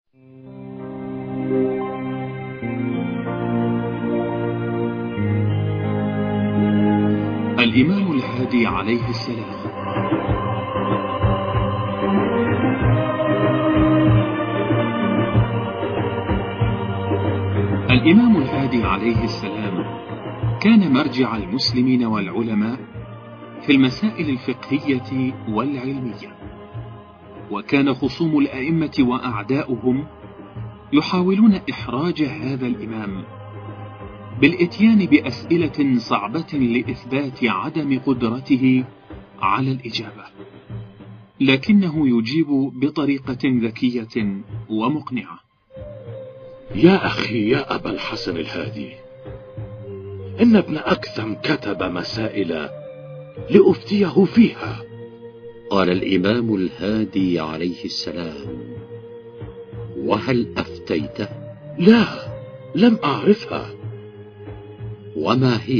الإمام الهادي عليه السلام. الإمام الهادي عليه السلام كان مرجع المسلمين والعلماء في المسائل الفقهية والعلمية، وكان خصوم الأئمة وأعداؤهم يحاولون إحراج هذا الإمام بالإتيان بأسئلة صعبة لإثبات عدم قدرته على الإجابة، لكنه يجيب بطريقة ذكية ومقنعة. يا أخي يا أبا الحسن الهادي، إن ابن أكثم كتب مسائل لأفتيه فيها. قال الإمام الهادي عليه السلام: وهل أفتيته؟ لا، لم أعرفها. وما هي؟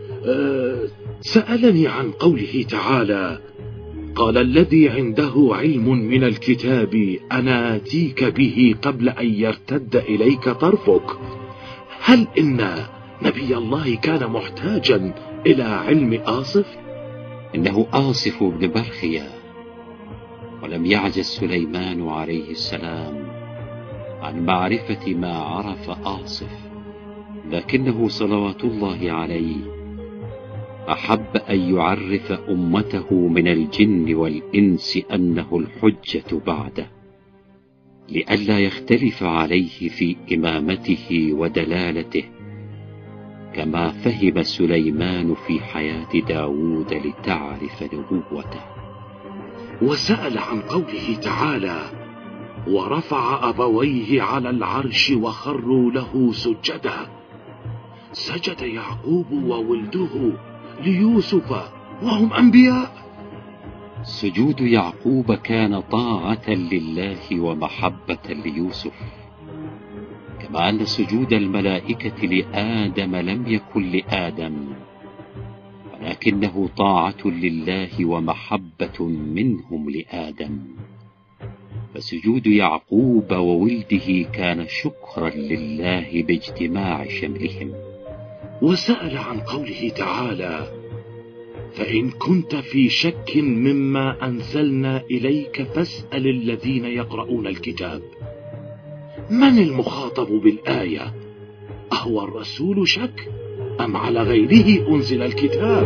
سألني عن قوله تعالى: قال الذي عنده علم من الكتاب أنا آتيك به قبل أن يرتد إليك طرفك. هل إن نبي الله كان محتاجا إلى علم آصف؟ إنه آصف بن برخيا، ولم يعجز سليمان عليه السلام عن معرفة ما عرف آصف، لكنه صلوات الله عليه أحب أن يعرف أمته من الجن والإنس أنه الحجة بعده، لئلا يختلف عليه في إمامته ودلالته، كما فهم سليمان في حياة داود لتعرف نبوته. وسأل عن قوله تعالى: ورفع أبويه على العرش وخروا له سجدا. سجد يعقوب وولده ليوسف وهم أنبياء. سجود يعقوب كان طاعة لله ومحبة ليوسف، كما أن سجود الملائكة لآدم لم يكن لآدم، ولكنه طاعة لله ومحبة منهم لآدم. فسجود يعقوب وولده كان شكرا لله باجتماع شملهم. وسأل عن قوله تعالى: فإن كنت في شك مما أنزلنا إليك فاسأل الذين يقرؤون الكتاب. من المخاطب بالآية؟ أهو الرسول شك أم على غيره أنزل الكتاب؟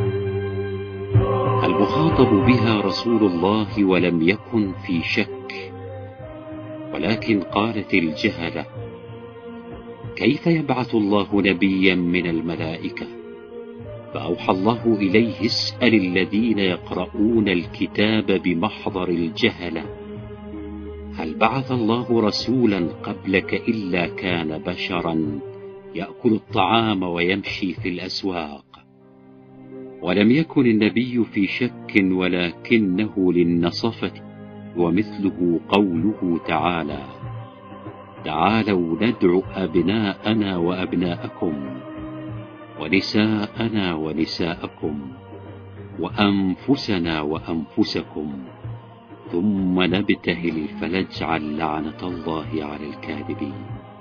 المخاطب بها رسول الله ولم يكن في شك، ولكن قالت الجهلة: كيف يبعث الله نبيا من الملائكة؟ فأوحى الله إليه: اسأل الذين يقرؤون الكتاب بمحضر الجهلة. هل بعث الله رسولا قبلك إلا كان بشرا يأكل الطعام ويمشي في الأسواق؟ ولم يكن النبي في شك، ولكنه للنصفة، ومثله قوله تعالى: تعالوا ندع أبناءنا وأبناءكم ونساءنا ونساءكم وأنفسنا وأنفسكم ثم نبتهل فنجعل لعنة الله على الكاذبين.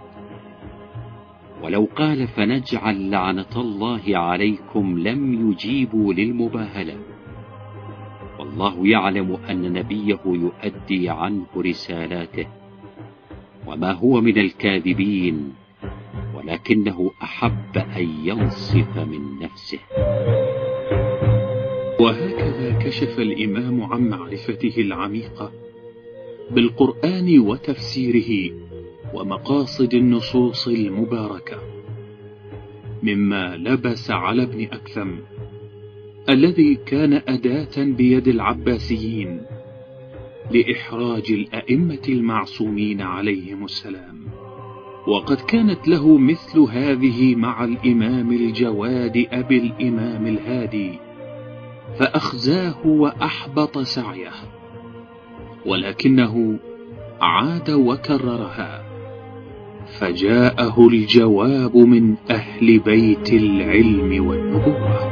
ولو قال فنجعل لعنة الله عليكم لم يجيبوا للمباهلة، والله يعلم أن نبيه يؤدي عنه رسالاته وما هو من الكاذبين، ولكنه أحب أن ينصف من نفسه. وهكذا كشف الإمام عن معرفته العميقة بالقرآن وتفسيره ومقاصد النصوص المباركة، مما لبس على ابن أكثم الذي كان أداة بيد العباسيين لإحراج الأئمة المعصومين عليهم السلام. وقد كانت له مثل هذه مع الإمام الجواد أبي الإمام الهادي، فأخزاه وأحبط سعيه، ولكنه عاد وكررها، فجاءه الجواب من أهل بيت العلم والنبوة.